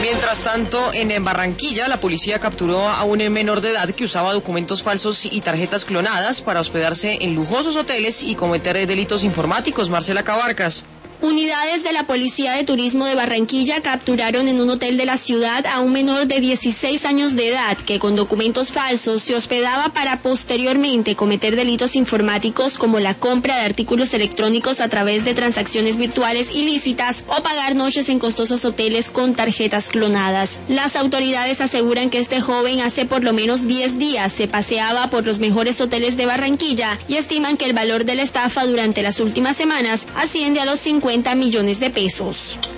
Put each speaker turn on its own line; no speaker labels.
Mientras tanto, en Barranquilla, la policía capturó a un menor de edad que usaba documentos falsos y tarjetas clonadas para hospedarse en lujosos hoteles y cometer delitos informáticos. Marcela Cabarcas.
Unidades de la Policía de Turismo de Barranquilla capturaron en un hotel de la ciudad a un menor de 16 años de edad que con documentos falsos se hospedaba para posteriormente cometer delitos informáticos como la compra de artículos electrónicos a través de transacciones virtuales ilícitas o pagar noches en costosos hoteles con tarjetas clonadas. Las autoridades aseguran que este joven hace por lo menos 10 días se paseaba por los mejores hoteles de Barranquilla y estiman que el valor de la estafa durante las últimas semanas asciende a los 50 millones de pesos.